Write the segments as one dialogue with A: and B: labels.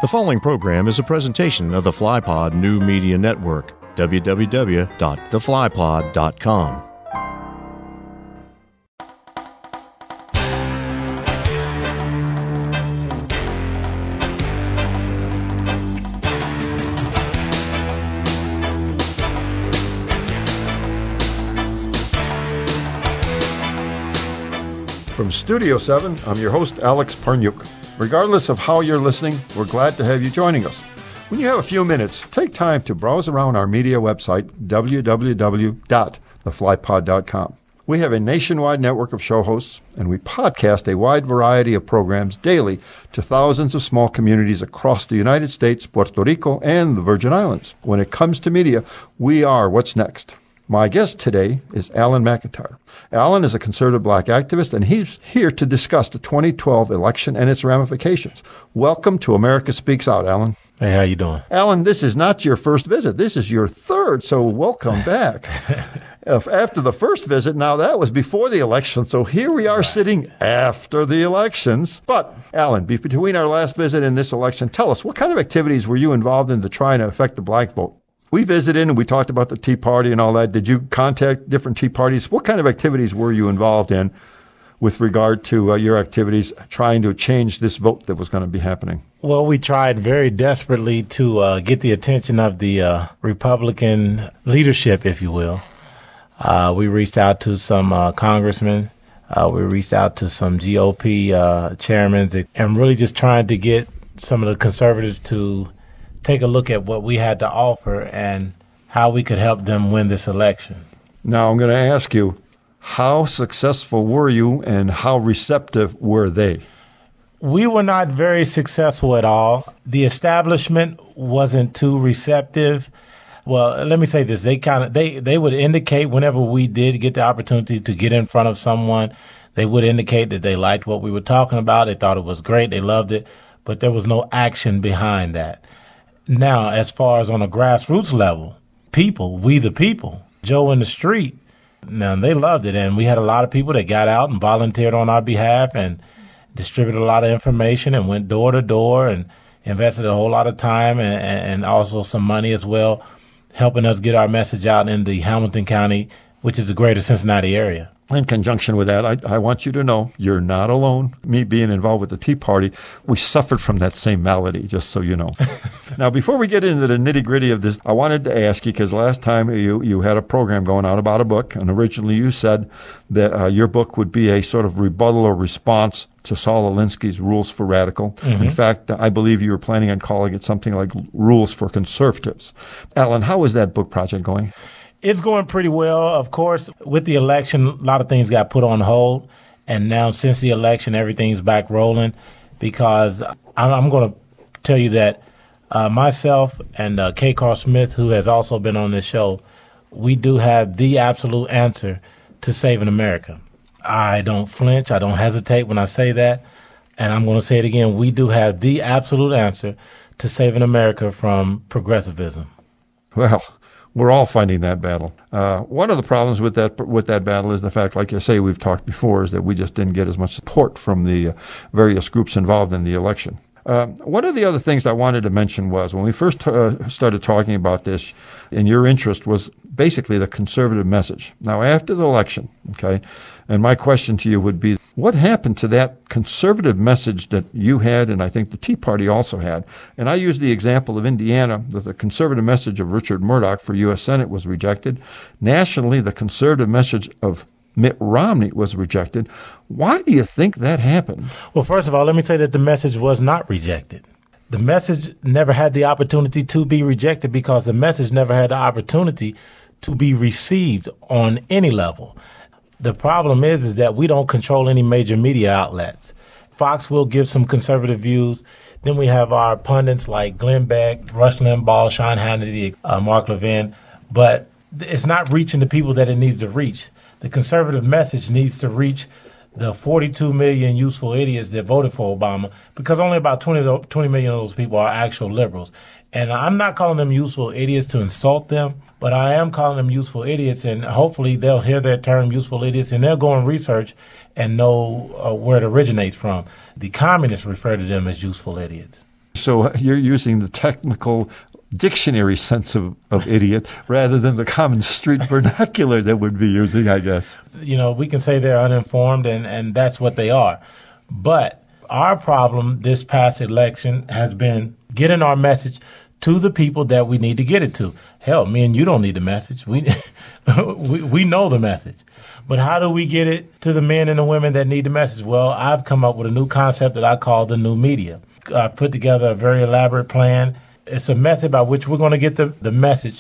A: The following program is a presentation of the FlyPod New Media Network, www.theflypod.com.
B: From Studio 7, I'm your host, Alex Parniuk. Regardless of how you're listening, we're glad to have you joining us. When you have a few minutes, take time to browse around our media website, www.theflypod.com. We have a nationwide network of show hosts, and we podcast a wide variety of programs daily to thousands of small communities across the United States, Puerto Rico, and the Virgin Islands. When it comes to media, we are what's next. My guest today is Alan McIntyre. Alan is a conservative black activist, and he's here to discuss the 2012 election and its ramifications. Welcome to America Speaks Out, Alan.
C: Hey, how you doing?
B: Alan, this is not your first visit. This is your third, so welcome back. After the first visit, now that was before the election, so here we are sitting after the elections. But, Alan, between our last visit and this election, tell us, what kind of activities were you involved in to try to affect the black vote? We visited and we talked about the Tea Party and all that. Did you contact different Tea Parties? What kind of activities were you involved in with regard to your activities trying to change this vote that was going to be happening?
C: Well, we tried very desperately to get the attention of the Republican leadership, if you will. We reached out to some congressmen. We reached out to some GOP chairmen and really just trying to get some of the conservatives to take a look at what we had to offer and how we could help them win this election.
B: Now, I'm going to ask you, how successful were you and how receptive were they?
C: We were not very successful at all. The establishment wasn't too receptive. Well, let me say this. They would indicate whenever we did get the opportunity to get in front of someone, they would indicate that they liked what we were talking about. They thought it was great. They loved it. But there was no action behind that. Now, as far as on a grassroots level, we the people, Joe in the street, now they loved it. And we had a lot of people that got out and volunteered on our behalf and distributed a lot of information and went door to door and invested a whole lot of time and also some money as well, helping us get our message out in the Hamilton County, which is the greater Cincinnati area.
B: In conjunction with that, I want you to know you're not alone. Me being involved with the Tea Party, we suffered from that same malady, just so you know. Now, before we get into the nitty-gritty of this, I wanted to ask you, because last time you had a program going on about a book, and originally you said that your book would be a sort of rebuttal or response to Saul Alinsky's Rules for Radical. Mm-hmm. In fact, I believe you were planning on calling it something like Rules for Conservatives. Alan, how is that book project going?
C: It's going pretty well. Of course, with the election, a lot of things got put on hold. And now since the election, everything's back rolling because I'm going to tell you that myself and Kay Carl Smith, who has also been on this show, we do have the absolute answer to saving America. I don't flinch. I don't hesitate when I say that. And I'm going to say it again. We do have the absolute answer to saving America from progressivism.
B: Well, we're all fighting that battle. One of the problems with that battle is the fact, like you say, we've talked before, is that we just didn't get as much support from the various groups involved in the election. One of the other things I wanted to mention was when we first started talking about this, and your interest was basically the conservative message. Now, after the election, okay, and my question to you would be, what happened to that conservative message that you had and I think the Tea Party also had? And I use the example of Indiana, that the conservative message of Richard Murdoch for U.S. Senate was rejected. Nationally, the conservative message of Mitt Romney was rejected. Why do you think that happened?
C: Well, first of all, let me say that the message was not rejected. The message never had the opportunity to be rejected because the message never had the opportunity to be received on any level. The problem is that we don't control any major media outlets. Fox will give some conservative views. Then we have our pundits like Glenn Beck, Rush Limbaugh, Sean Hannity, Mark Levin. But it's not reaching the people that it needs to reach. The conservative message needs to reach the 42 million useful idiots that voted for Obama, because only about 20 million of those people are actual liberals. And I'm not calling them useful idiots to insult them, but I am calling them useful idiots, and hopefully they'll hear that term, useful idiots, and they'll go and research and know where it originates from. The communists refer to them as useful idiots.
B: So you're using the technical dictionary sense of idiot rather than the common street vernacular that would be using, I guess.
C: We can say they're uninformed, and that's what they are. But our problem this past election has been getting our message to the people that we need to get it to. Hell, me and you don't need the message. We know the message. But how do we get it to the men and the women that need the message? Well, I've come up with a new concept that I call the new media. I've put together a very elaborate plan. It's a method by which we're going to get the message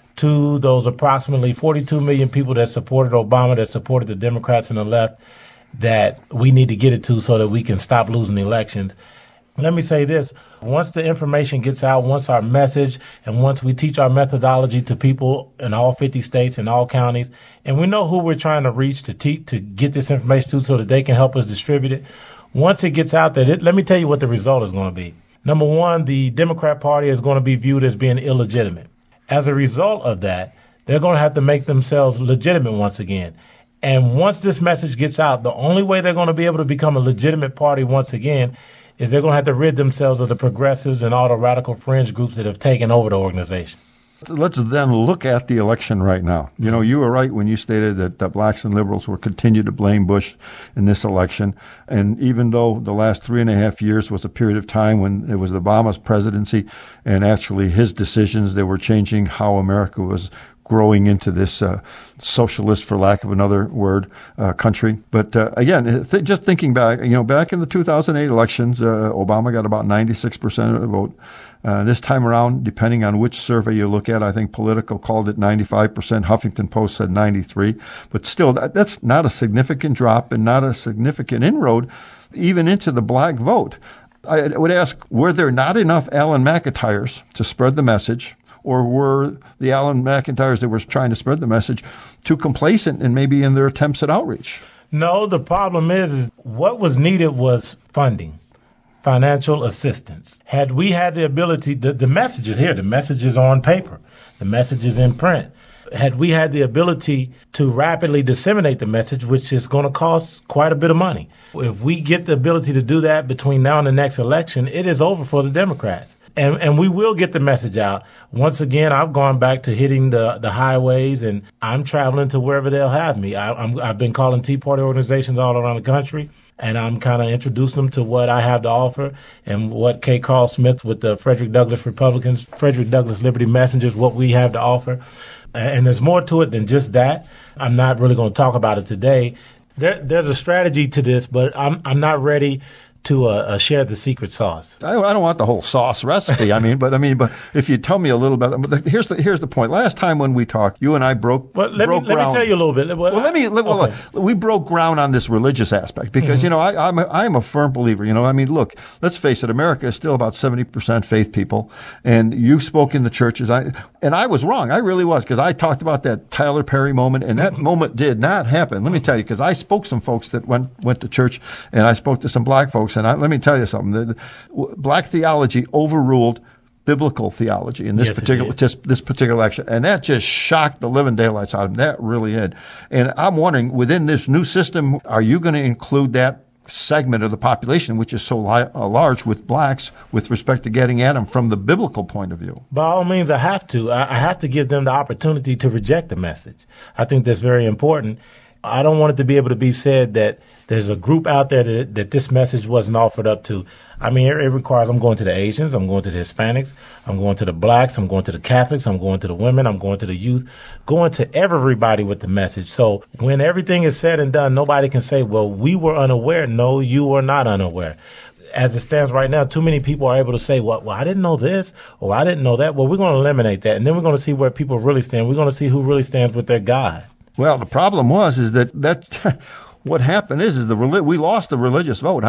C: to those approximately 42 million people that supported Obama, that supported the Democrats and the left, that we need to get it to so that we can stop losing elections. Let me say this. Once the information gets out, once our message, and once we teach our methodology to people in all 50 states and all counties, and we know who we're trying to reach to get this information to so that they can help us distribute it, once it gets out there, let me tell you what the result is going to be. Number one, the Democrat Party is going to be viewed as being illegitimate. As a result of that, they're going to have to make themselves legitimate once again. And once this message gets out, the only way they're going to be able to become a legitimate party once again is they're going to have to rid themselves of the progressives and all the radical fringe groups that have taken over the organization.
B: Let's then look at the election right now. You were right when you stated that blacks and liberals will continue to blame Bush in this election. And even though the last 3.5 years was a period of time when it was Obama's presidency and actually his decisions that were changing how America was growing into this socialist, for lack of another word, country. But again, just thinking back, back in the 2008 elections, Obama got about 96% of the vote. This time around, depending on which survey you look at, I think Politico called it 95%. Huffington Post said 93%. But still, that's not a significant drop and not a significant inroad even into the black vote. I would ask, were there not enough Alan McIntyres to spread the message? Or were the Alan McIntyres that were trying to spread the message too complacent and maybe in their attempts at outreach?
C: No, the problem is what was needed was funding, financial assistance. Had we had the ability, the message is here, the message is on paper, the message is in print. Had we had the ability to rapidly disseminate the message, which is going to cost quite a bit of money, if we get the ability to do that between now and the next election, it is over for the Democrats. And we will get the message out. Once again, I've gone back to hitting the highways, and I'm traveling to wherever they'll have me. I've been calling Tea Party organizations all around the country, and I'm kind of introducing them to what I have to offer and what K. Carl Smith with the Frederick Douglass Republicans, Frederick Douglass Liberty Messengers, what we have to offer. And there's more to it than just that. I'm not really going to talk about it today. There's a strategy to this, but I'm not ready to share the secret sauce.
B: I don't want the whole sauce recipe. But if you tell me a little bit, here's the point. Last time when we talked, you and I broke ground. Let me
C: tell you a little bit.
B: Okay. We broke ground on this religious aspect because I'm a firm believer. Look, let's face it. America is still about 70% faith people, and you spoke in the churches. I was wrong. I really was, because I talked about that Tyler Perry moment, and that moment did not happen. Let me tell you, because I spoke to some folks that went to church, and I spoke to some black folks. And let me tell you something. Black theology overruled biblical theology in this particular election, and that just shocked the living daylights out of them. That really did. And I'm wondering, within this new system, are you going to include that segment of the population, which is so large with blacks, with respect to getting at them from the biblical point of view?
C: By all means, I have to. I have to give them the opportunity to reject the message. I think that's very important. I don't want it to be able to be said that there's a group out there that this message wasn't offered up to. It requires, I'm going to the Asians, I'm going to the Hispanics, I'm going to the blacks, I'm going to the Catholics, I'm going to the women, I'm going to the youth, going to everybody with the message. So when everything is said and done, nobody can say, well, we were unaware. No, you were not unaware. As it stands right now, too many people are able to say, well, I didn't know this, or I didn't know that. Well, we're going to eliminate that, and then we're going to see where people really stand. We're going to see who really stands with their God.
B: Well, the problem is that what happened is we lost the religious vote.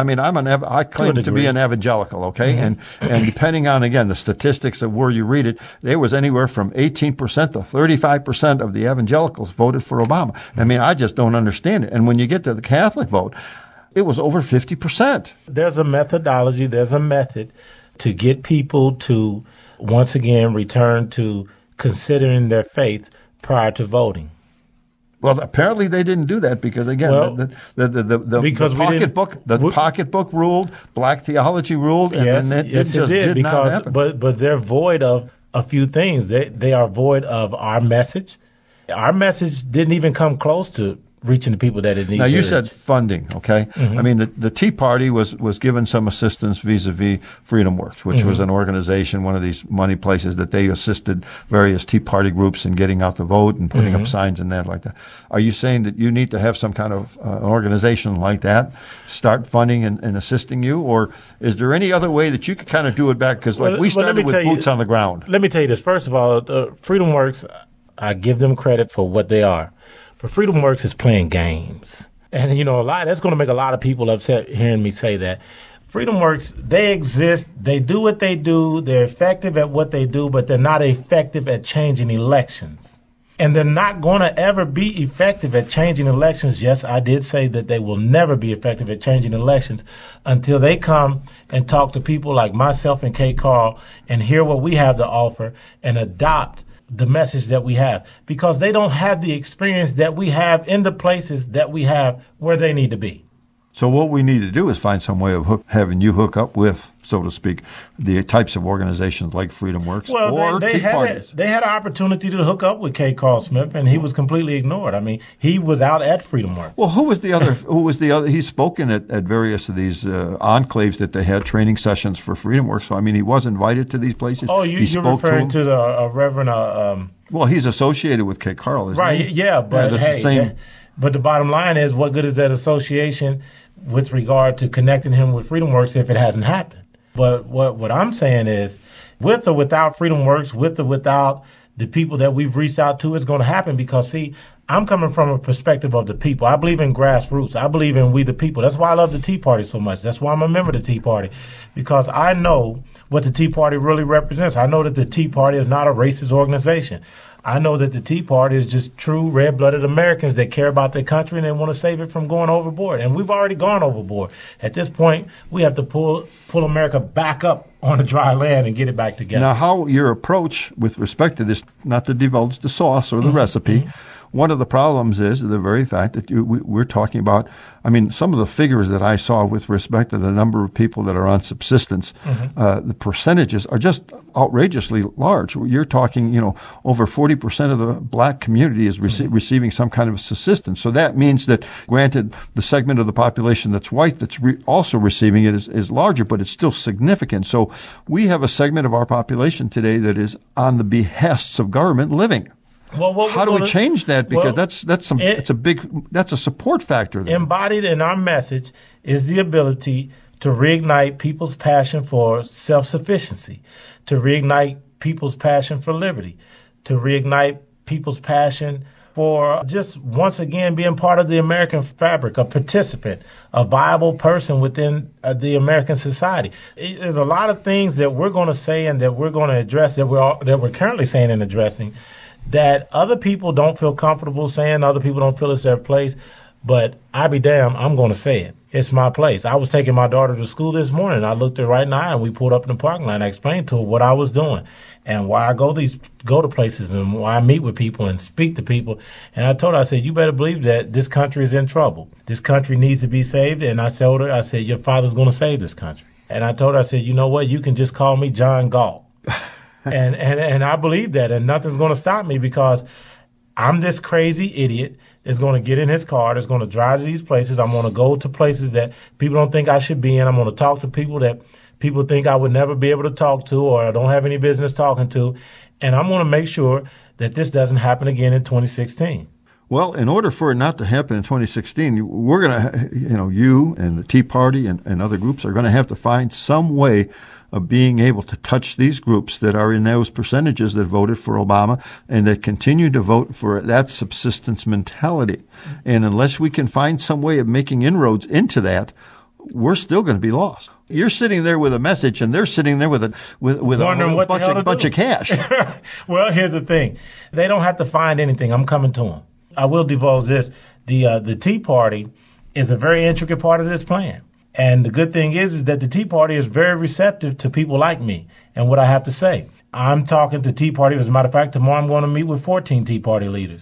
B: I claim to be an evangelical, okay? Mm-hmm. And depending on, again, the statistics of where you read it, there was anywhere from 18% to 35% of the evangelicals voted for Obama. I just don't understand it. And when you get to the Catholic vote, it was over 50%.
C: There's a methodology, there's a method to get people to, once again, return to considering their faith prior to voting.
B: Well, apparently they didn't do that because, again, the pocketbook ruled, black theology ruled, and
C: yes,
B: then
C: it did
B: not happen.
C: But they're void of a few things. They are void of our message. Our message didn't even come close to reaching the people that it needs.
B: Now, you said funding, okay?
C: Mm-hmm.
B: I mean, the Tea Party was given some assistance vis-a-vis Freedom Works, which was an organization, one of these money places that they assisted various Tea Party groups in getting out the vote and putting up signs and that like that. Are you saying that you need to have some kind of organization like that start funding and assisting you? Or is there any other way that you could kind of do it back? Because we started with boots on the ground.
C: Let me tell you this. First of all, Freedom Works, I give them credit for what they are. But Freedom Works is playing games. And, that's going to make a lot of people upset hearing me say that. Freedom Works, they exist. They do what they do. They're effective at what they do, but they're not effective at changing elections. And they're not going to ever be effective at changing elections. Yes, I did say that they will never be effective at changing elections until they come and talk to people like myself and Kay Carl and hear what we have to offer and adopt the message that we have, because they don't have the experience that we have in the places that we have where they need to be.
B: So what we need to do is find some way of having you hook up with, so to speak, the types of organizations like Freedom Works or Tea Parties.
C: They had an opportunity to hook up with Kay Carl Smith, and he was completely ignored. I mean, he was out at Freedom Works.
B: Well, who was the other? He's spoken at various of these enclaves that they had training sessions for Freedom Works. So, I mean, he was invited to these places.
C: Oh, you're referring to the Reverend...
B: well, he's associated with Kay Carl, isn't he?
C: Right, yeah, but but the bottom line is, what good is that association with regard to connecting him with Freedom Works if it hasn't happened? But what I'm saying is, with or without Freedom Works, with or without the people that we've reached out to, it's going to happen because, see, I'm coming from a perspective of the people. I believe in grassroots. I believe in we the people. That's why I love the Tea Party so much. That's why I'm a member of the Tea Party, because I know what the Tea Party really represents. I know that the Tea Party is not a racist organization. I know that the Tea Party is just true red-blooded Americans that care about their country and they want to save it from going overboard. And we've already gone overboard. At this point, we have to pull America back up on the dry land and get it back together.
B: Now, how your approach with respect to this, not to divulge the sauce or the recipe, one of the problems is the very fact that we're talking about, I mean, some of the figures that I saw with respect to the number of people that are on subsistence, the percentages are just outrageously large. You're talking, over 40% of the black community is receiving some kind of subsistence. So that means that, granted, the segment of the population that's white that's also receiving it is larger, but it's still significant. So we have a segment of our population today that is on the behests of government living.
C: Well,
B: how do we change that? Because that's a support factor there.
C: Embodied in our message is the ability to reignite people's passion for self-sufficiency, to reignite people's passion for liberty, to reignite people's passion for just once again being part of the American fabric, a participant, a viable person within the American society. There's a lot of things that we're going to say and that we're going to address that we're currently saying and addressing that other people don't feel comfortable saying, other people don't feel it's their place. But I be damned, I'm going to say it. It's my place. I was taking my daughter to school this morning. I looked her right in the eye and we pulled up in the parking lot and I explained to her what I was doing and why I go to places and why I meet with people and speak to people. And I told her, I said, you better believe that this country is in trouble. This country needs to be saved. And I told her, I said, your father's going to save this country. And I told her, I said, you know what? You can just call me John Galt. And I believe that, and nothing's going to stop me because I'm this crazy idiot that's going to get in his car, that's going to drive to these places. I'm going to go to places that people don't think I should be in. I'm going to talk to people that people think I would never be able to talk to or I don't have any business talking to. And I'm going to make sure that this doesn't happen again in 2016.
B: Well, in order for it not to happen in 2016, we're going to, you and the Tea Party and other groups are going to have to find some way of being able to touch these groups that are in those percentages that voted for Obama and that continue to vote for that subsistence mentality. And unless we can find some way of making inroads into that, we're still going to be lost. You're sitting there with a message, and they're sitting there with a bunch of cash.
C: Well, here's the thing: they don't have to find anything. I'm coming to them. I will divulge this: the Tea Party is a very intricate part of this plan. And the good thing is that the Tea Party is very receptive to people like me and what I have to say. I'm talking to Tea Party. As a matter of fact, tomorrow I'm going to meet with 14 Tea Party leaders.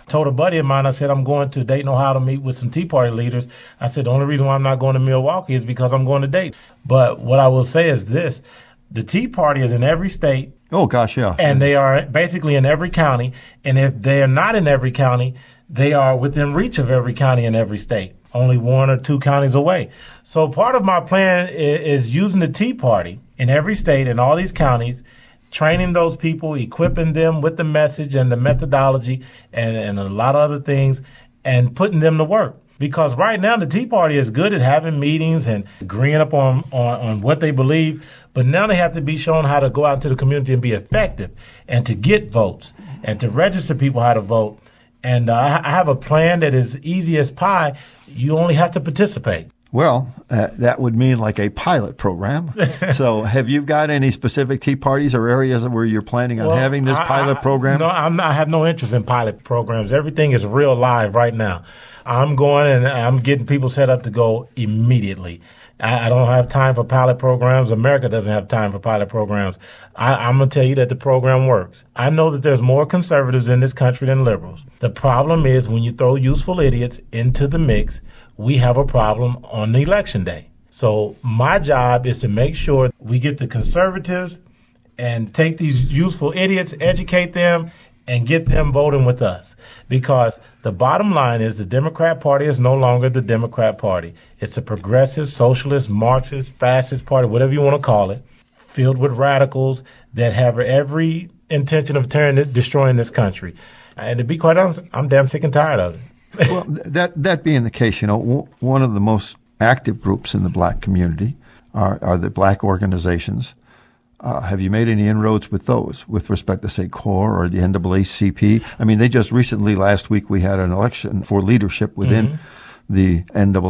C: Told a buddy of mine, I said, I'm going to Dayton, Ohio to meet with some Tea Party leaders. I said, the only reason why I'm not going to Milwaukee is because I'm going to Dayton. But what I will say is this. The Tea Party is in every state.
B: Oh, gosh, yeah.
C: And they are basically in every county. And if they are not in every county, they are within reach of every county in every state, only 1 or 2 counties away. So part of my plan is using the Tea Party in every state in all these counties, training those people, equipping them with the message and the methodology and a lot of other things, and putting them to work. Because right now the Tea Party is good at having meetings and agreeing up on what they believe, but now they have to be shown how to go out into the community and be effective and to get votes and to register people how to vote. And I have a plan that is easy as pie. You only have to participate.
B: Well, that would mean like a pilot program. So have you got any specific Tea Parties or areas where you're planning on having this pilot program?
C: No, I have no interest in pilot programs. Everything is real live right now. I'm going and I'm getting people set up to go immediately. I don't have time for pilot programs. America doesn't have time for pilot programs. I'm going to tell you that the program works. I know that there's more conservatives in this country than liberals. The problem is when you throw useful idiots into the mix, we have a problem on the election day. So my job is to make sure we get the conservatives and take these useful idiots, educate them, and get them voting with us. Because the bottom line is the Democrat Party is no longer the Democrat Party. It's a progressive, socialist, Marxist, fascist party, whatever you want to call it, filled with radicals that have every intention of destroying this country. And to be quite honest, I'm damn sick and tired of it.
B: Well, that being the case, one of the most active groups in the black community are the black organizations. Have you made any inroads with those with respect to, say, CORE or the NAACP? I mean, they just recently, last week, we had an election for leadership within the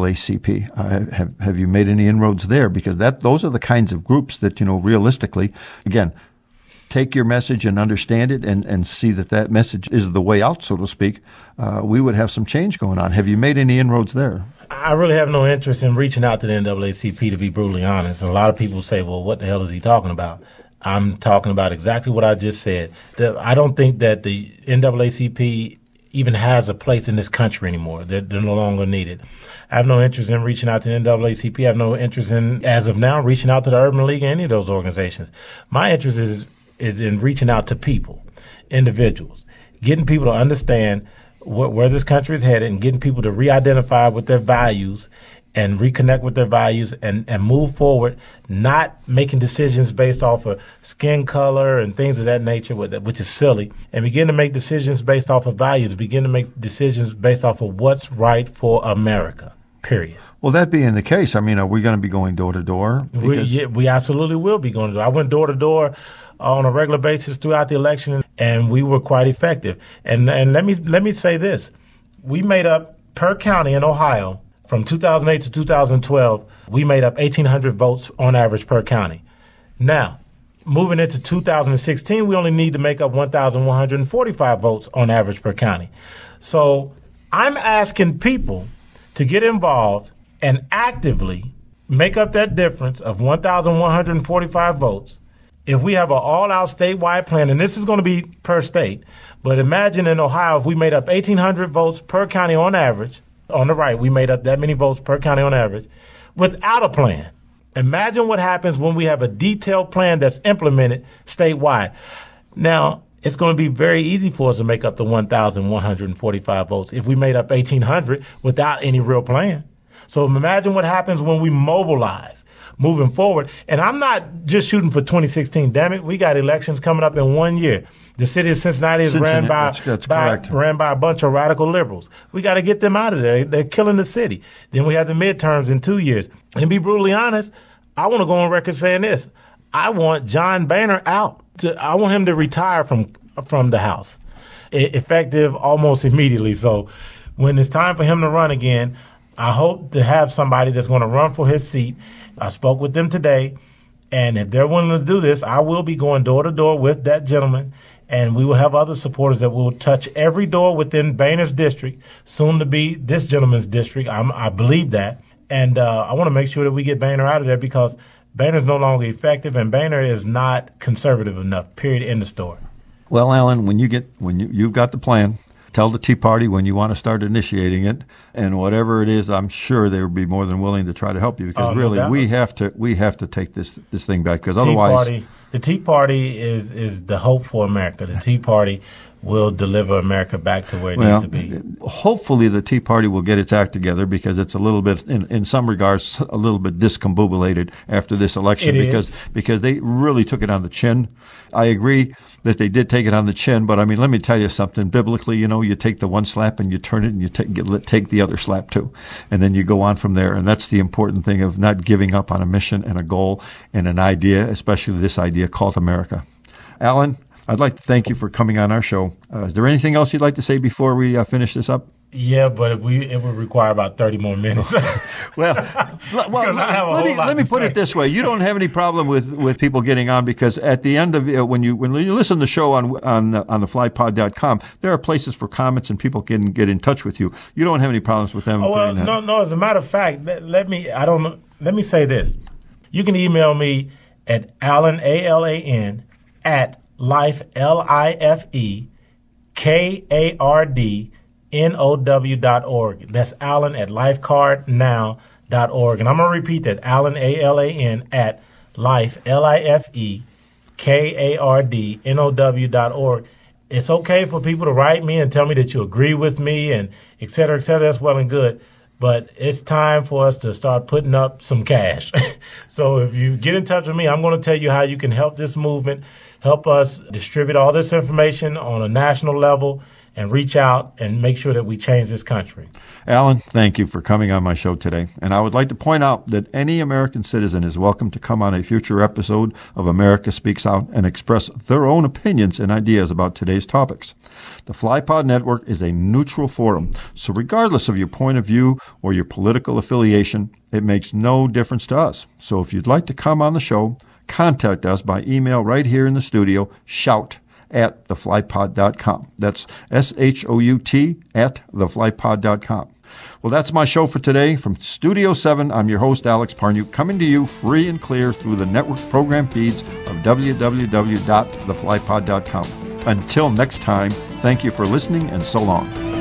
B: NAACP. Have you made any inroads there? Because those are the kinds of groups that, realistically, again, take your message and understand it and see that message is the way out, so to speak. We would have some change going on. Have you made any inroads there?
C: I really have no interest in reaching out to the NAACP, to be brutally honest. And a lot of people say, well, what the hell is he talking about? I'm talking about exactly what I just said. I don't think that the NAACP even has a place in this country anymore. They're no longer needed. I have no interest in reaching out to the NAACP. I have no interest in, as of now, reaching out to the Urban League or any of those organizations. My interest is in reaching out to people, individuals, getting people to understand where this country is headed and getting people to re-identify with their values and reconnect with their values and move forward, not making decisions based off of skin color and things of that nature, which is silly, and begin to make decisions based off of values, begin to make decisions based off of what's right for America, period.
B: Well, that being the case, I mean, are we going to be going door to door?
C: We absolutely will be going to door. I went door to door on a regular basis throughout the election, and we were quite effective. And let me say this. We made up, per county in Ohio, from 2008 to 2012, we made up 1,800 votes on average per county. Now, moving into 2016, we only need to make up 1,145 votes on average per county. So I'm asking people to get involved and actively make up that difference of 1,145 votes. If we have an all-out statewide plan, and this is going to be per state, but imagine in Ohio if we made up 1,800 votes per county on average. On the right, we made up that many votes per county on average without a plan. Imagine what happens when we have a detailed plan that's implemented statewide. Now, it's going to be very easy for us to make up the 1,145 votes if we made up 1,800 without any real plan. So imagine what happens when we mobilize moving forward. And I'm not just shooting for 2016. Damn it, we got elections coming up in 1 year. The city of Cincinnati is ran by a bunch of radical liberals. We got to get them out of there. They're killing the city. Then we have the midterms in 2 years. And to be brutally honest, I want to go on record saying this. I want John Boehner out. I want him to retire from the House, effective almost immediately. So when it's time for him to run again, I hope to have somebody that's going to run for his seat. I spoke with them today, and if they're willing to do this, I will be going door to door with that gentleman, and we will have other supporters that will touch every door within Boehner's district, soon to be this gentleman's district. I believe that, and I want to make sure that we get Boehner out of there because Boehner's no longer effective, and Boehner is not conservative enough. Period. End of story.
B: Well, Alan, when you've got the plan, Tell the Tea Party when you want to start initiating it, and whatever it is, I'm sure they would be more than willing to try to help you, because we have to take this thing back, because otherwise
C: the Tea Party is the hope for America. The Tea Party will deliver America back to where it needs to be.
B: Hopefully the Tea Party will get its act together, because it's a little bit, in some regards, a little bit discombobulated after this election, because they really took it on the chin. I agree that they did take it on the chin, but I mean, let me tell you something. Biblically, you take the one slap and you turn it and you take the other slap too. And then you go on from there. And that's the important thing of not giving up on a mission and a goal and an idea, especially this idea called America. Alan, I'd like to thank you for coming on our show. Is there anything else you'd like to say before we finish this up?
C: Yeah, but it would require about 30 more minutes.
B: Well, let me put it this way. You don't have any problem with people getting on, because at the end of when you listen to the show on the flypod.com, there are places for comments and people can get in touch with you. You don't have any problems with them.
C: No. As a matter of fact, let me say this. You can email me at Alan, ALAN, at life, LIFEKARDNOW.org. That's Alan at lifecardnow.org. And I'm going to repeat that. Alan, ALAN, at life, LIFEKARDNOW.org. It's okay for people to write me and tell me that you agree with me and et cetera, et cetera. That's well and good. But it's time for us to start putting up some cash. So if you get in touch with me, I'm going to tell you how you can help this movement, help us distribute all this information on a national level, and reach out and make sure that we change this country.
B: Alan, thank you for coming on my show today. And I would like to point out that any American citizen is welcome to come on a future episode of America Speaks Out and express their own opinions and ideas about today's topics. The FlyPod Network is a neutral forum, so regardless of your point of view or your political affiliation, it makes no difference to us. So if you'd like to come on the show, contact us by email right here in the studio, shout@theflypod.com. That's SHOUT @theflypod.com. Well, that's my show for today. From Studio 7, I'm your host, Alex Parnuk, coming to you free and clear through the network program feeds of www.theflypod.com. Until next time, thank you for listening, and so long.